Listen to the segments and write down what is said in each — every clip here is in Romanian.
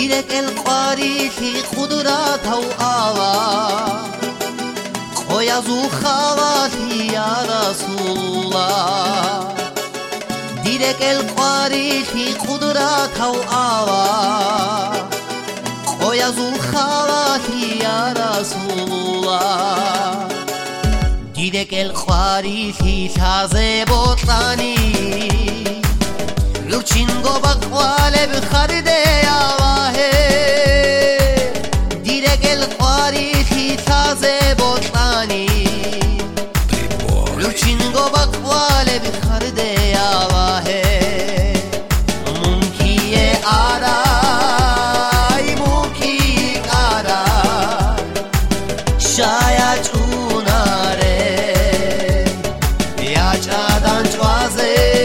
دیرک القاری تی قدرت و آوا خوی از او خواتی یا رسول الله دیرک القاری تی قدرت و آوا خوی از او خواتی یا رسول الله دیرک القاری تی تازه بطلانی لوچینگو بقواله بخرده یا واهه دیرک القاری تی تازه بطلانی لوچینگو بقواله بخرده یا واهه مونکیه آرای مونکی آرای شاید چوناره یا چادان چوازه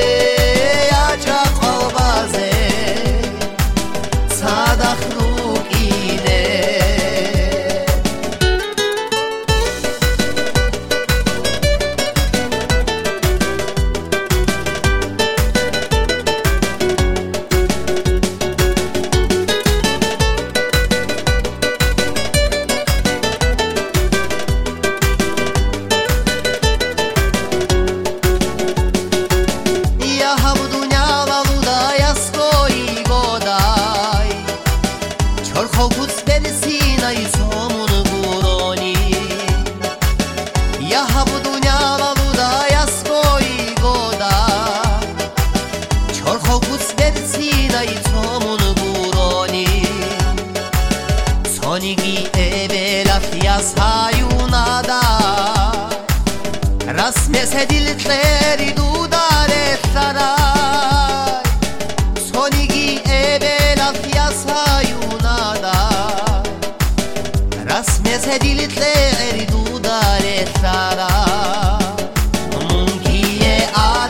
Sonigi evelafiyas hayunada Rasmese diltleri dudare saray Sonigi evelafiyas hayunada Rasmese diltleri dudare saray Munkiye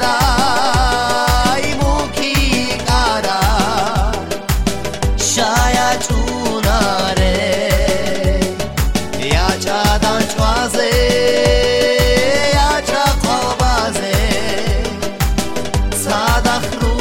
aray munki aray Şayet unare چادان چوازه یا چا قوازه صادخ رو